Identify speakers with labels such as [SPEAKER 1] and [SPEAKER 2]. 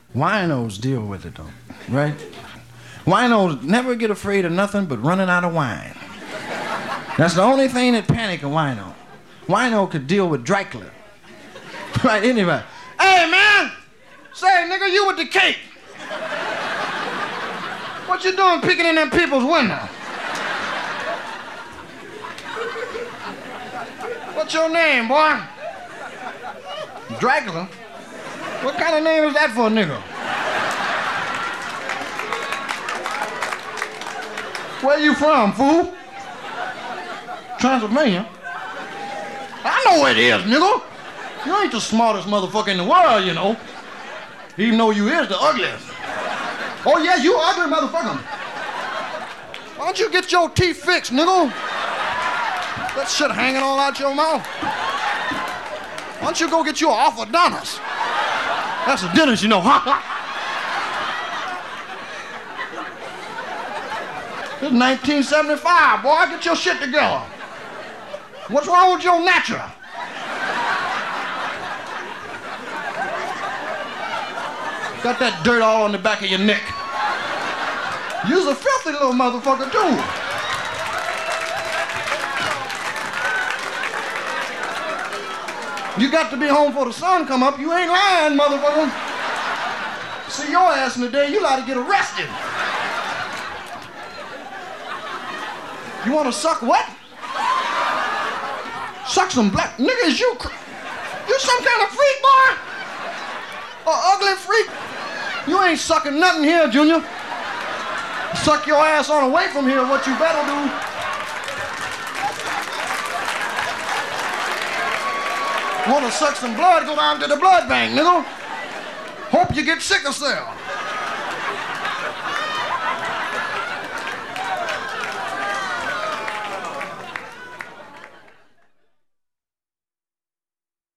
[SPEAKER 1] Winos deal with it, though, right? Winos never get afraid of nothing but running out of wine. That's the only thing that panic a wino. Wino could deal with Dracula. Right, anybody. Hey, man! Say, nigga, you with the cake. What you doing peeking in them people's window? What's your name, boy? Dracula? What kind of name is that for a nigga? Where you from, fool? Transylvania? I know where it is, nigga. You ain't the smartest motherfucker in the world, you know. Even though you is the ugliest. Oh, yeah, you ugly motherfucker. Why don't you get your teeth fixed, nigga? That shit hanging all out your mouth. Why don't you go get you an orthodontist? That's a dentist, you know. This is 1975, boy. Get your shit together. What's wrong with your natural? Got that dirt all on the back of your neck. You's a filthy little motherfucker, too. You got to be home before the sun come up. You ain't lying, motherfucker. See your ass in the day, you ought to get arrested. You want to suck what? Suck some black niggas. You some kind of freak, boy? An ugly freak? You ain't sucking nothing here, Junior. Suck your ass on away from here, what you better do. Want to suck some blood, go down to the blood bank, nigga. Hope you get sickle cell.